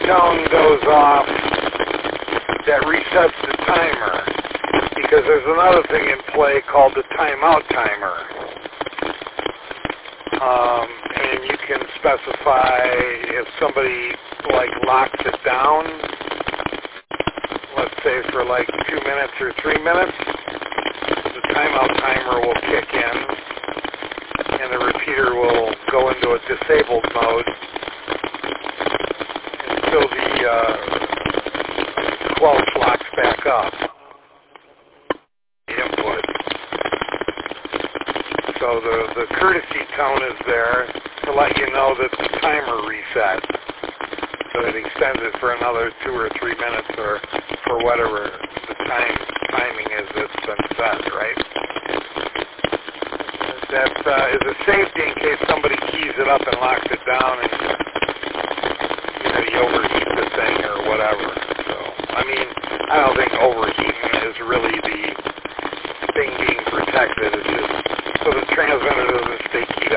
tone goes off, that resets the timer. Because there's another thing in play called the timeout timer. And you can specify if somebody like locks it down, let's say for like 2 minutes or 3 minutes, the timeout timer will kick in and the repeater will go into a disabled mode until the 12 locks back up. Input. So the courtesy tone is there to let you know that the timer reset. So it extends it for another 2 or 3 minutes or for whatever the timing is that's been set, right? That is a safety in case somebody keys it up and locks it down and you overheat the thing or whatever. So, I mean, I don't think overheating is really the thing being protected. It's just so the transmitter doesn't stay keyed